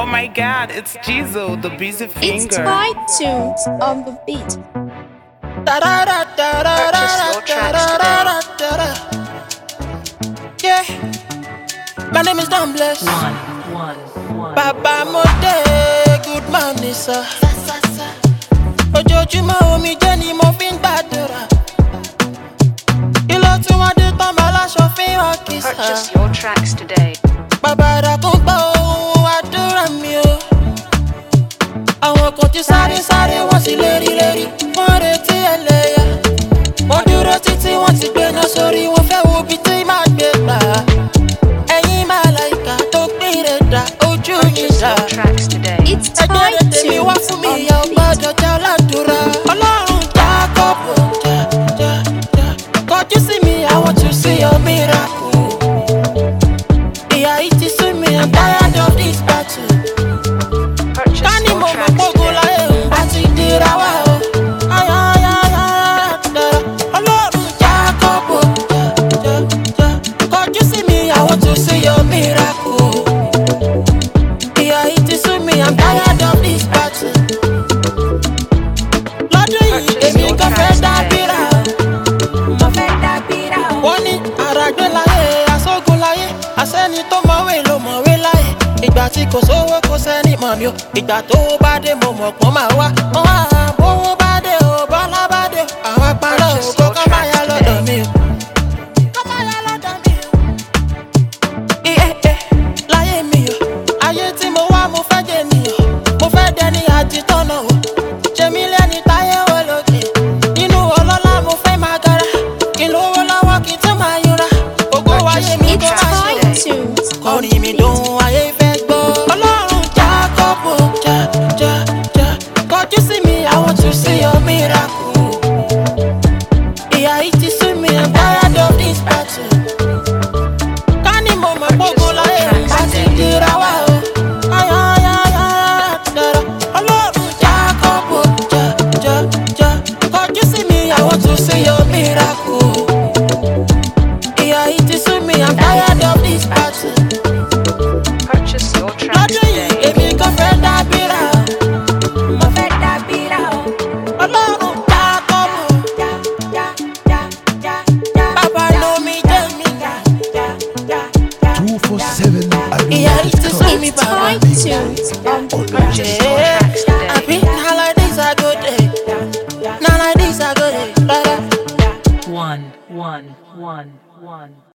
Oh my god, it's Jizo, the busy finger. It's iTunes on the beat. Purchase your tracks today. Yeah, my name is Don Bless. One. Baba Mode, good morning, sir. Ojoojúmọ́ omi jẹ́ ni mo fi ń gbàdúrà. Kí ló tún wá dé tán máa láṣọ fi hàn kì í sà? Purchase your tracks today. Bàbá dákun gbọ́ ohùn àdúrà mi o. Àwọn kan ti sáré wọ́n sì lérí. Wọ́n retí ẹlẹ́yà. Wọ́n dúró títí wọ́n ti gbéná sórí. Wọ́n fẹ́ wo ibi tí màá gbé gbà. Ẹ̀yin màláìkà tó pín rẹ̀ dà ojú yìí Purchase dà. your tracks today. It's Ẹgbẹ́rẹ́ tèmi wá iTunes fún mi on ìyá the ọgbà beat. jọjà ládùúrà. Ọlọ́run Jákọ́bù kọjú sí mi, I want to see your miracle. Ìyà yìí ti sú mi, I'm tired of this battle. Purchase Kání your mo mọ̀ tracks gbógun today. láyé ń bá ti dira wá o. Ọlọ́run Jákọ́bù kọjú sí mi, I want to see your miracle. Ìyà yìí ti sú mi, I'm tired of this battle. Lọ́dún yìí èmi kò fẹ́ dábìrà o. Mo fẹ́ dábìrà o. Wọ́n ní àràgbé láyé, asógun láyé, àsẹ́ni tó mọ̀wé ló mọ̀wé láyé. Ìgbà tí kò sówó kò sẹ́ni mọ̀ mí o. Ìgbà tó bá dé mo mọ̀ pọ́n máa wá. Bówó bá dé o, bọ́lá bá dé o. Àwọn apárá ògo kọ́ máa yá lọ́dọ̀ mi o. Kọ́ máa yá lọ́dọ̀ mi o. Láyé mi o, ayé tí mo wá mo fẹ́ jẹ nìyàn. Mo fẹ́ dẹni àjítọ́nà o. Ṣé mi lẹ́ni táyé wọ lókè? Nínú ọlọ́lá mo fẹ́ máa gara. Kí n lówó lọ́wọ́ kí n tún máa yúra. Ògo wáyé mi kó It's máa ṣe. iTunes on Kọrin the mi beat. dùn ayé fẹ́ gbọ́. Ọlọ́run Jákọ́bù kọjú sí mi, I want to see your miracle. Ìyà yìí ti sú mi, I'm tired of this battle. Kání mo mọ̀ gbógun láyé ń bá ti dira wá o. Ọlọ́run Jákọ́bù kọjú sí mi, I want to see your miracle. Ìyà yìí ti sú mi, I'm tired of this battle. Purchase your tracks Lọ́dún yìí today. èmi kò fẹ́ dábìrà o. Mo fẹ́ dábìrà o. Ọlọ́run Jákọ́bù bàbá ló mi jẹ́ mi. 247 Ìyà yìí ti sú mi It's bàbá. iTunes on the beat. Purchase your tracks today. Àbí na like this I go dey. Na like this I go dey. One.